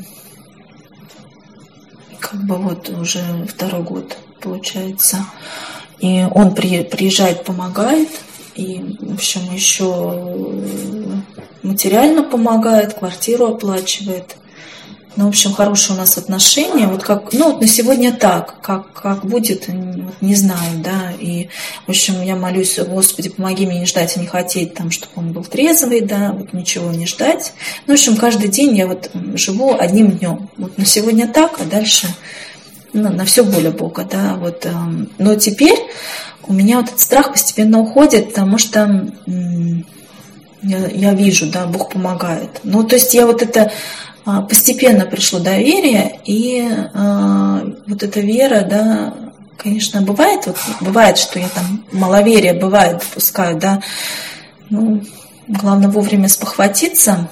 как бы вот уже второй год получается. И он при, приезжает, помогает, и, в общем, еще материально помогает, квартиру оплачивает. Ну, в общем, хорошие у нас отношения. Вот как, ну, вот на сегодня так, как, как будет, не знаю, да. И, в общем, я молюсь: Господи, помоги мне не ждать и не хотеть, там, чтобы он был трезвый, да, вот ничего не ждать. Ну, в общем, каждый день я вот живу одним днем. Вот на сегодня так, а дальше, ну, на все воля Бога, да. Вот, э, но теперь у меня вот этот страх постепенно уходит, потому что э, я, я вижу, да, Бог помогает. Ну, то есть я вот это... Постепенно пришло доверие, и э, вот эта вера, да, конечно, бывает, вот, бывает, что я там маловерие, бывает, допускаю, да, ну, главное вовремя спохватиться.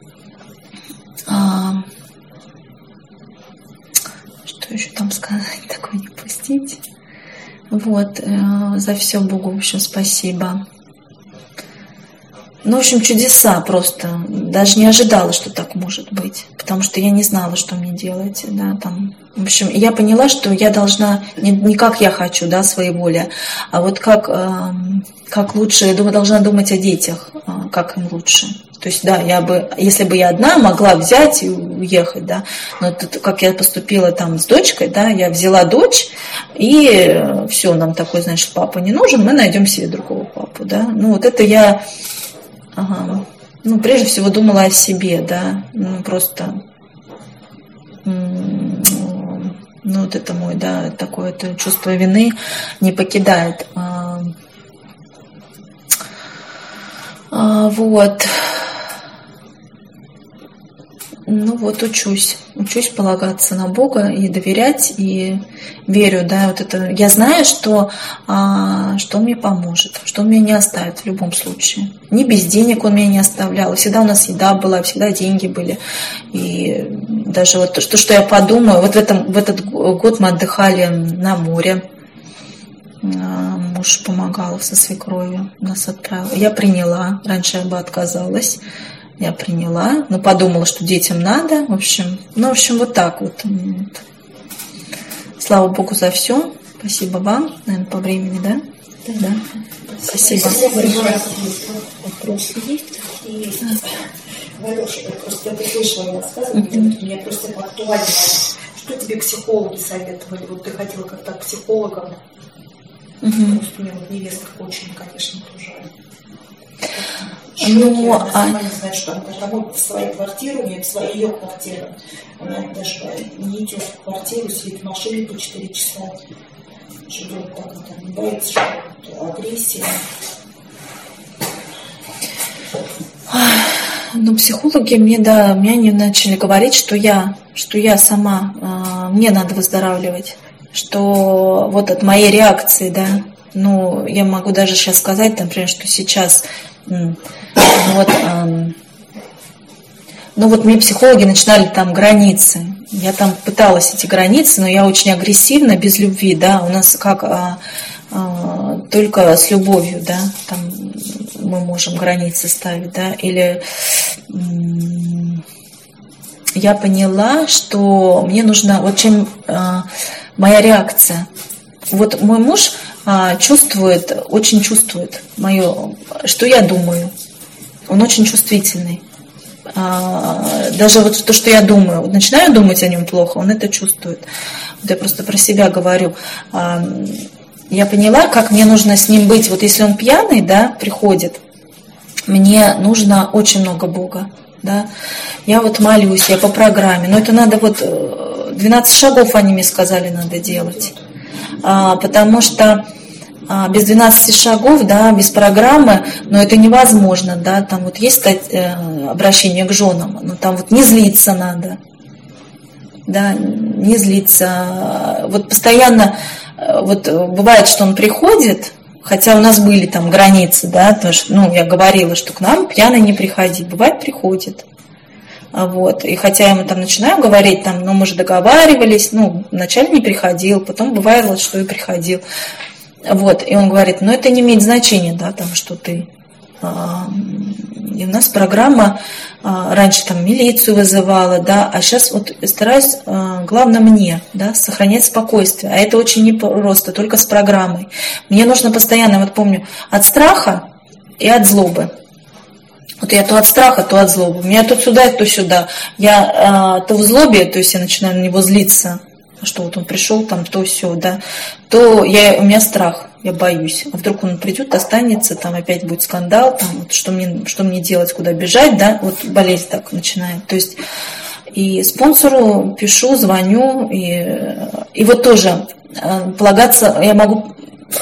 А, что еще там сказать, такое не пустить. Вот, э, за все Богу, в общем, спасибо. Ну, в общем, чудеса просто. Даже не ожидала, что так может быть. Потому что я не знала, что мне делать. Да, там. В общем, я поняла, что я должна, не, не как я хочу, да, своей воле, а вот как, э, как лучше, я думаю, должна думать о детях, э, как им лучше. То есть, да, я бы, если бы я одна могла взять и уехать, да, но тут, как я поступила там с дочкой, да, я взяла дочь, и все, нам такой, значит, папа не нужен, мы найдем себе другого папу, да. Ну, вот это я... Ага. Ну, прежде всего думала о себе, да, ну, просто, ну, вот это мой, да, такое это чувство вины не покидает. А, а, вот. Ну вот, учусь, учусь полагаться на Бога и доверять, и верю, да, вот это, я знаю, что, а, что Он мне поможет, что Он меня не оставит в любом случае. Ни без денег Он меня не оставлял, всегда у нас еда была, всегда деньги были, и даже вот то, что, что я подумаю, вот в, этом, в этот год мы отдыхали на море, муж помогал со свекровью, нас отправил, я приняла, раньше я бы отказалась. Я приняла, но подумала, что детям надо. В общем, ну, в общем, вот так вот. Слава Богу за все. Спасибо вам. Наверное, по времени, да? Да, да. Спасибо. Вопросы есть? Есть. Валюша, я просто это слышала рассказывать, мне просто это актуально. Что тебе психологи советовали? Вот ты ходила как-то к психологам. Потому что мне вот невестка очень, конечно, тоже. Ну, она сама не знает, что она домой в свою квартиру, нет, в свою ее квартиру. Она даже не идет в квартиру, сидит в машине по четыре часа. Живет так, там, не боится, что агрессия. Ну, психологи мне, да, мне они начали говорить, что я, что я сама, мне надо выздоравливать, что вот от моей реакции, да, ну, я могу даже сейчас сказать, например, что сейчас, вот, ну, вот мне психологи начинали там границы, я там пыталась эти границы, но я очень агрессивна, без любви, да, у нас как а, а, только с любовью, да, там мы можем границы ставить, да, или м- я поняла, что мне нужно, вот чем а, моя реакция, вот мой муж а, чувствует, очень чувствует мое, что я думаю, он очень чувствительный. Даже вот то, что я думаю, вот начинаю думать о нем плохо, он это чувствует. Вот я просто про себя говорю. Я поняла, как мне нужно с ним быть. Вот если он пьяный, да, приходит, мне нужно очень много Бога, да. Я вот молюсь, я по программе, но это надо вот двенадцать шагов они мне сказали, надо делать, потому что без двенадцати шагов, да, без программы, но это невозможно, да, там вот есть обращение к женам, но там вот не злиться надо, да, не злиться, вот постоянно, вот бывает, что он приходит, хотя у нас были там границы, да, потому что, ну, я говорила, что к нам пьяный не приходи, бывает, приходит. Вот. И хотя я ему там начинаю говорить, там, ну, мы же договаривались, ну, вначале не приходил, потом бывало, что и приходил. Вот, и он говорит, ну это не имеет значения, да, там, что ты И у нас программа, раньше там милицию вызывала, да, а сейчас вот стараюсь, главное мне, да, сохранять спокойствие. А это очень непросто, только с программой. Мне нужно постоянно, вот помню, от страха и от злобы. Вот я то от страха, то от злобы. У меня то сюда, то сюда. Я то в злобе, то есть я начинаю на него злиться, что вот он пришел, там, то все, да, то я, у меня страх, я боюсь. А вдруг он придет, останется, там опять будет скандал, там, вот, что, мне, что мне делать, куда бежать, да, вот болезнь так начинает. То есть и спонсору пишу, звоню, и, и вот тоже полагаться, я могу,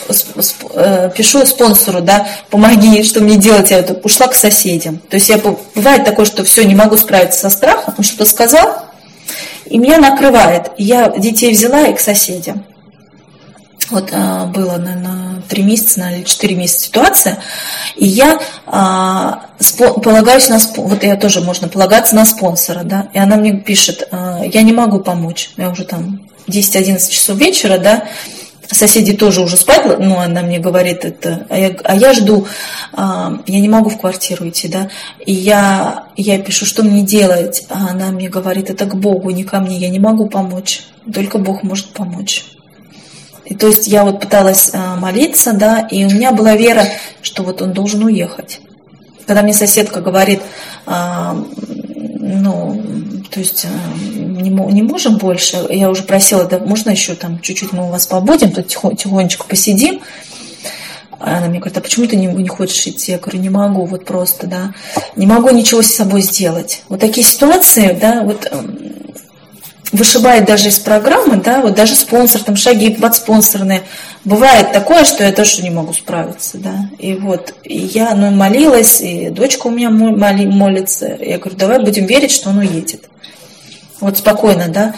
пишу спонсору, да, помоги, что мне делать, я это, ушла к соседям. То есть я, бывает такое, что все, не могу справиться со страхом, он что-то сказал, и меня накрывает. Я детей взяла и к соседям. Вот а, было, наверное, три месяца или четыре месяца ситуация. И я а, спо, полагаюсь на спонсора. Вот я тоже можно полагаться на спонсора, да. И она мне пишет, а, я не могу помочь. Я уже там десять-одиннадцать часов вечера, да. Соседи тоже уже спать, ну, она мне говорит это, а я, а я жду, а, я не могу в квартиру идти, да, и я, я пишу, что мне делать, а она мне говорит, это к Богу, не ко мне, я не могу помочь, только Бог может помочь. И то есть я вот пыталась а, молиться, да, и у меня была вера, что вот он должен уехать. Когда мне соседка говорит, а, ну, то есть не, не можем больше, я уже просила, да, можно еще там чуть-чуть мы у вас побудем, тут тихо, тихонечко посидим. Она мне говорит, а почему ты не, не хочешь идти? Я говорю, не могу, вот просто, да, не могу ничего с собой сделать. Вот такие ситуации, да, вот вышибает даже из программы, да, вот даже спонсор, там шаги подспонсорные. Бывает такое, что я тоже не могу справиться, да. И вот, и я, ну, молилась, и дочка у меня моли, молится. Я говорю, давай будем верить, что он уедет. Вот спокойно, да.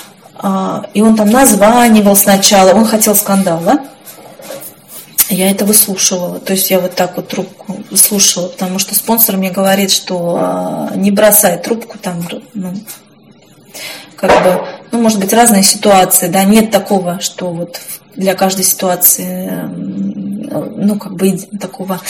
И он там названивал сначала, он хотел скандала. Я это выслушивала, то есть я вот так вот трубку выслушивала, потому что спонсор мне говорит, что не бросай трубку, там, ну, как бы, ну, может быть, разные ситуации, да, нет такого, что вот для каждой ситуации, ну, как бы такого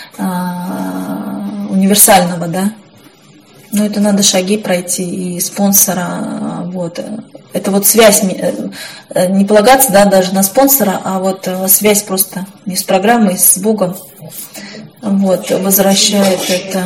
а, универсального, да. Но это надо шаги пройти и спонсора, вот. Это вот связь, не полагаться, да, даже на спонсора, а вот связь просто не с программой, с Богом, вот, возвращает это.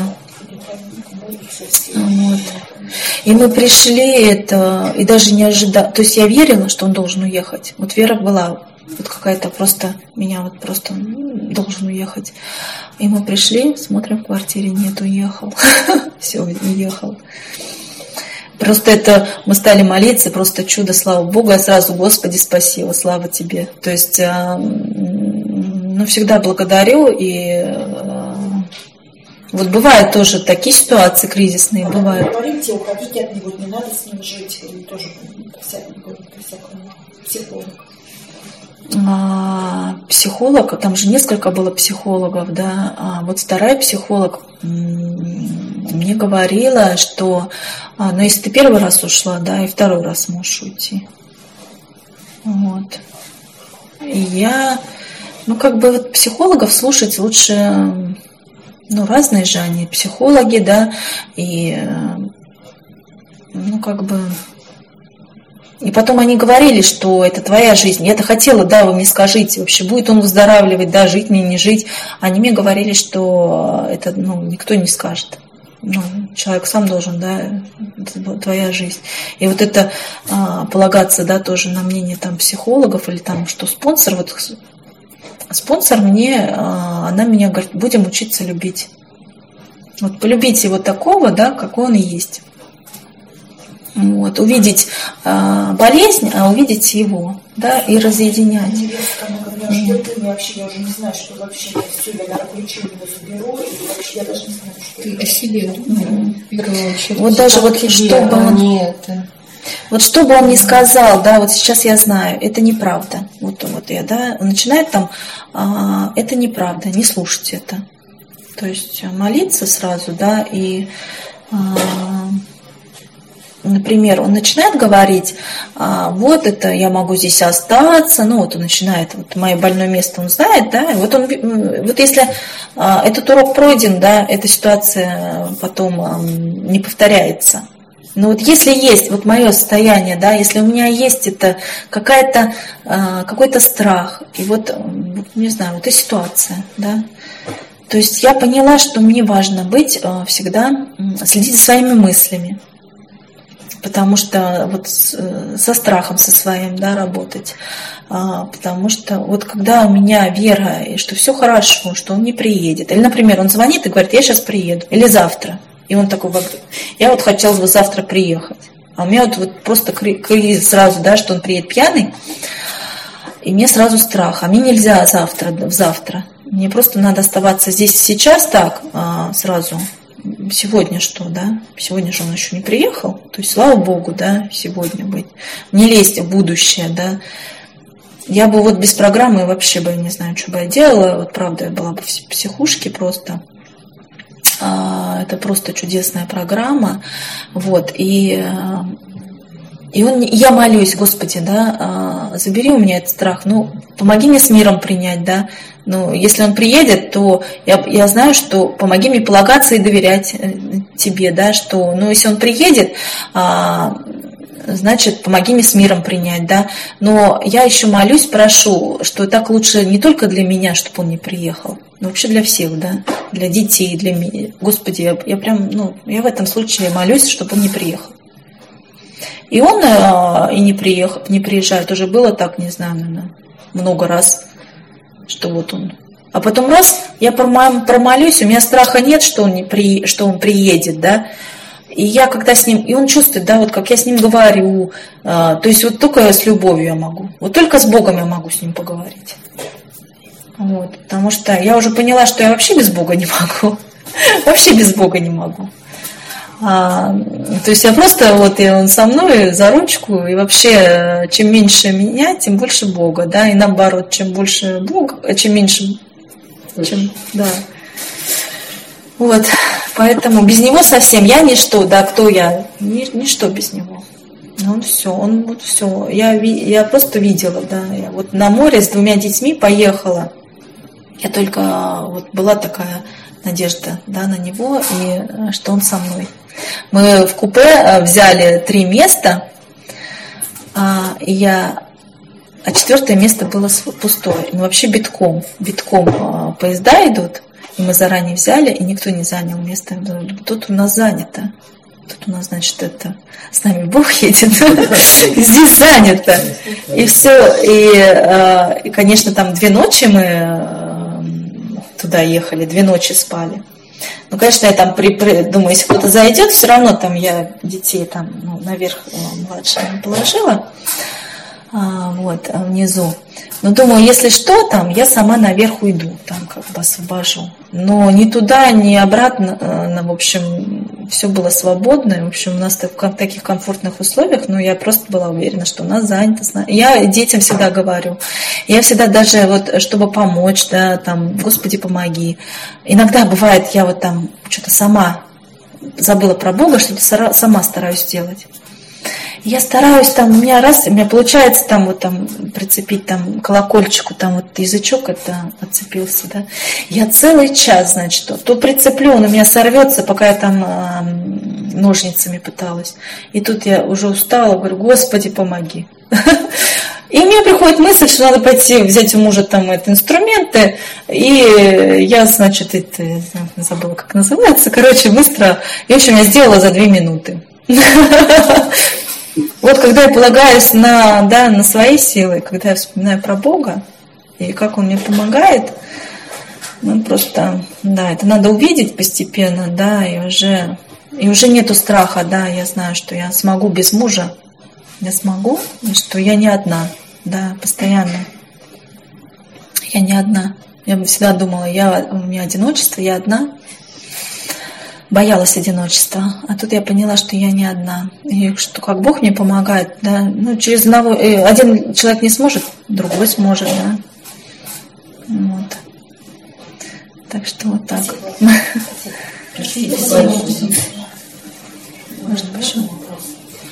Вот. И мы пришли, это, и даже не ожидали, то есть я верила, что он должен уехать, вот вера была, вот какая-то просто, меня вот просто должен уехать. И мы пришли, смотрим в квартире, нет, уехал, все, уехал. Просто это, мы стали молиться, просто чудо, слава Богу, я сразу, Господи, спасибо, слава Тебе. То есть, ну, всегда благодарю, и вот бывают тоже такие ситуации кризисные, бывают. Говорите, уходите от него, не надо с ним жить, или тоже по-всякому, психолог. А, психолог, там же несколько было психологов, да, а вот вторая психолог мне говорила, что, а, ну, если ты первый раз ушла, да, и второй раз можешь уйти, вот, и я, ну, как бы вот психологов слушать лучше, ну, разные же они, психологи, да, и, ну, как бы... И потом они говорили, что это твоя жизнь. Я это хотела, да, вы мне скажите, вообще будет он выздоравливать, да, жить мне, не жить. Они мне говорили, что это, ну, никто не скажет. Ну, человек сам должен, да, это твоя жизнь. И вот это а, полагаться, да, тоже на мнение там психологов или там, что спонсор, вот спонсор мне, а, она меня говорит, будем учиться любить. Вот полюбить его такого, да, какой он и есть. Вот, увидеть а, болезнь, а увидеть его, да, и разъединять. Она говорила, что ты вообще, я уже не знаю, что вообще я все, я на ключи его заберу, и вообще я даже не знаю, что ты о себе думаешь, в первую очередь. Вот даже вот тебе, чтобы а он, не это. Вот что бы он ни сказал, да, вот сейчас я знаю, это неправда. Вот, вот я, да, он начинает там, а, это неправда, не слушать это. То есть молиться сразу, да, и а, например, он начинает говорить, а, вот это я могу здесь остаться, ну вот он начинает, вот мое больное место он знает, да, и вот он, вот если а, этот урок пройден, да, эта ситуация потом а, не повторяется. Но вот если есть вот мое состояние, да, если у меня есть это какая-то, а, какой-то страх, и вот, не знаю, вот эта ситуация, да, то есть я поняла, что мне важно быть а, всегда, следить за своими мыслями, потому что вот со страхом со своим, да, работать, а, потому что вот когда у меня вера, и что все хорошо, что он не приедет, или, например, он звонит и говорит, я сейчас приеду, или завтра. И он такой, я вот хотел бы завтра приехать. А у меня вот, вот просто кризис сразу, да, что он приедет пьяный. И мне сразу страх. А мне нельзя завтра, завтра. Мне просто надо оставаться здесь и сейчас так, а, сразу. Сегодня что, да? Сегодня же он еще не приехал. То есть, слава Богу, да, сегодня быть. Не лезть в будущее, да. Я бы вот без программы вообще бы не знаю, что бы я делала. Вот правда, я была бы в психушке просто. Это просто чудесная программа, вот, и, и он, я молюсь, Господи, да, забери у меня этот страх, ну, помоги мне с миром принять, да, ну, если он приедет, то я, я знаю, что помоги мне полагаться и доверять тебе, да, что, ну, если он приедет, значит, помоги мне с миром принять, да, но я еще молюсь, прошу, что так лучше не только для меня, чтобы он не приехал, но вообще для всех, да, для детей, для меня. Господи, я, я прям, ну, я в этом случае молюсь, чтобы он не приехал. И он э, и не приехал, не приезжает, уже было так, не знаю, наверное, много раз, что вот он. А потом раз, я промолюсь, у меня страха нет, что он, не при, что он приедет, да. И я когда с ним, и он чувствует, да, вот как я с ним говорю, а, то есть вот только с любовью я могу, вот только с Богом я могу с ним поговорить. Вот, потому что я уже поняла, что я вообще без Бога не могу, вообще без Бога не могу. А, то есть я просто, вот и он со мной за ручку, и вообще чем меньше меня, тем больше Бога, да, и наоборот, чем больше Бога, чем меньше, чем, да. Вот, поэтому без него совсем я ничто, да, кто я, Ни, ничто без него. Он все, он вот все. Я, я просто видела, да, я вот на море с двумя детьми поехала. Я только вот была такая надежда, да, на него и что он со мной. Мы в купе взяли три места, и я, а четвертое место было пустое. Ну вообще битком, битком поезда идут. И мы заранее взяли, и никто не занял место. Тут у нас занято. Тут у нас, значит, это с нами Бог едет. Здесь занято. И все. И, конечно, там две ночи мы туда ехали, две ночи спали. Ну, конечно, я там при, при, думаю, если кто-то зайдет, все равно там я детей там, ну, наверх младших положила. А, вот, внизу. Но думаю, если что, там, я сама наверх уйду, там как бы освобожу. Но ни туда, ни обратно, в общем, все было свободно. В общем, у нас в таких комфортных условиях, но я просто была уверена, что у нас занято. Я детям всегда говорю, я всегда даже вот, чтобы помочь, да, там, Господи, помоги. Иногда бывает, я вот там что-то сама забыла про Бога, что-то сама стараюсь сделать. Я стараюсь там, у меня раз, у меня получается там вот там прицепить там колокольчику, там вот язычок это отцепился, да. Я целый час, значит, то, то прицеплю, он у меня сорвется, пока я там э, ножницами пыталась. И тут я уже устала, говорю, Господи, помоги. И мне приходит мысль, что надо пойти взять у мужа там это, инструменты, и я, значит, это, забыла, как называется, короче, быстро, и, в общем, я сделала за две минуты. Вот когда я полагаюсь на, да, на свои силы, когда я вспоминаю про Бога и как Он мне помогает, ну просто, да, это надо увидеть постепенно, да, и уже, и уже нету страха, да, я знаю, что я смогу без мужа, я смогу, и что я не одна, да, постоянно, я не одна. Я всегда думала, я, у меня одиночество, я одна. Боялась одиночества, а тут я поняла, что я не одна, и что как Бог мне помогает, да, ну через одного, один человек не сможет, другой сможет, да, вот, так что вот так. Спасибо. Можно, почему?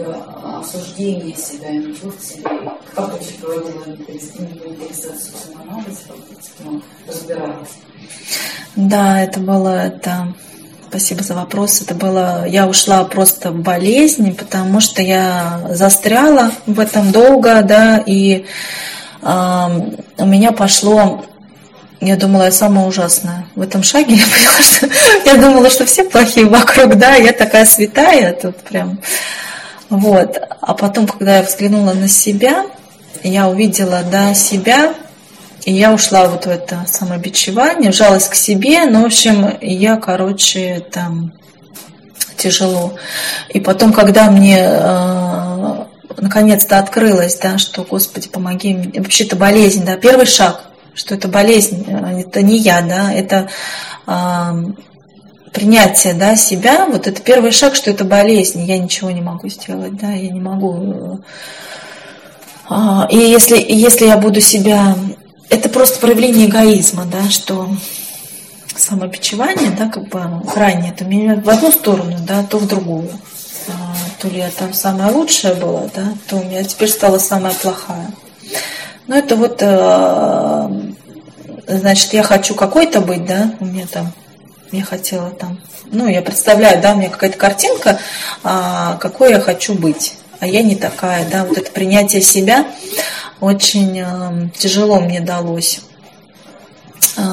бы осуждения себя, ничего в себе. Как ты вообще проводила инвентаризацию самоанализа, как ты разбиралась? Да, это было, это, спасибо за вопрос, это было, я ушла просто в болезнь, потому что я застряла в этом долго, да, и э, у меня пошло, я думала, я самая ужасная в этом шаге, я поняла, что я думала, что все плохие вокруг, да, я такая святая тут прям, вот, а потом, когда я взглянула на себя, я увидела, да, себя, и я ушла вот в это самобичевание, вжалась к себе, ну, в общем, я, короче, там, тяжело. И потом, когда мне э, наконец-то открылось, да, что, Господи, помоги мне, вообще-то болезнь, да, первый шаг, что это болезнь, это не я, да, это э, принятие, да, себя, вот это первый шаг, что это болезнь, я ничего не могу сделать, да, я не могу. Э, и если, если я буду себя... Это просто проявление эгоизма, да, что самобичевание, да, как бы крайне, это меня в одну сторону, да, то в другую. А, то ли я там самая лучшая была, да, то у меня теперь стала самая плохая. Но это вот, а, значит, я хочу какой-то быть, да, у меня там, я хотела там, ну, я представляю, да, у меня какая-то картинка, а, какой я хочу быть, а я не такая, да, вот это принятие себя очень э, тяжело мне далось. Э,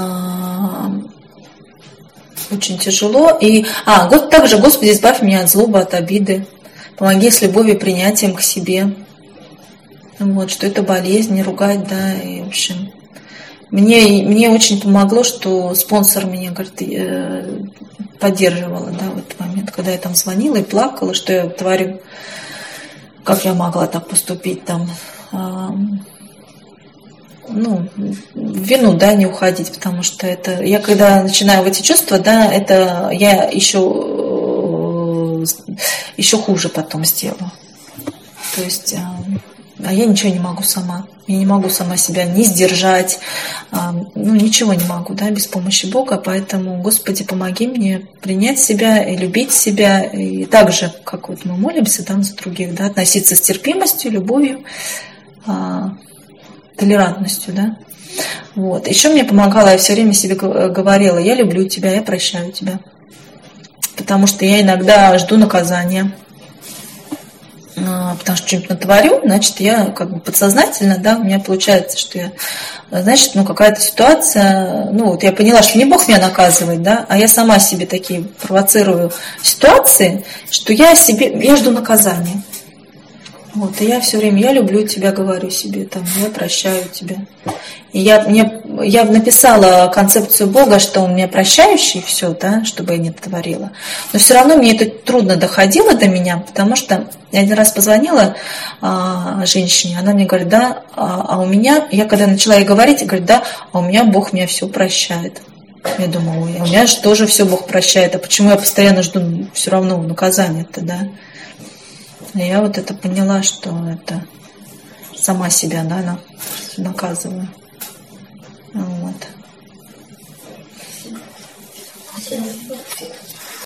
очень тяжело. И, а, год, также, Господи, избавь меня от злобы, от обиды. Помоги с любовью и принятием к себе. Вот, что это болезнь, не ругать, да, и, в общем. Мне, мне очень помогло, что спонсор меня, говорит, э, поддерживала, да, в этот момент, когда я там звонила и плакала, что я творю, как я могла так поступить там. Ну, в вину, да, не уходить, потому что это, я когда начинаю в эти чувства, да, это я еще, еще хуже потом сделаю. То есть, а я ничего не могу сама. Я не могу сама себя не сдержать, ну, ничего не могу, да, без помощи Бога, поэтому, Господи, помоги мне принять себя и любить себя, и так же, как вот мы молимся там за других, да, относиться с терпимостью, любовью, толерантностью, да. Вот. Еще мне помогало, я все время себе говорила, я люблю тебя, я прощаю тебя, потому что я иногда жду наказания. Потому что что-нибудь натворю, значит, я как бы подсознательно, да, у меня получается, что я, значит, ну, какая-то ситуация, ну, вот я поняла, что не Бог меня наказывает, да, а я сама себе такие провоцирую ситуации, что я себе, я жду наказания. Вот, и я все время, я люблю тебя, говорю себе, там, я прощаю тебя. И я, мне, я написала концепцию Бога, что Он меня прощающий, все, да, чтобы я не творила. Но все равно мне это трудно доходило до меня, потому что я один раз позвонила а, женщине, она мне говорит, да, а, а у меня, я когда начала ей говорить, говорит, да, а у меня Бог меня все прощает. Я думала, ой, а у меня же тоже все Бог прощает, а почему я постоянно жду все равно наказания-то, да? И я вот это поняла, что это сама себя, да, наказываю. Вот.